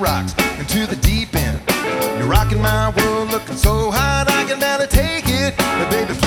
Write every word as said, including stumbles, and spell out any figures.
rocks into the deep end. You're rocking my world, looking so hot I can barely take it. But baby,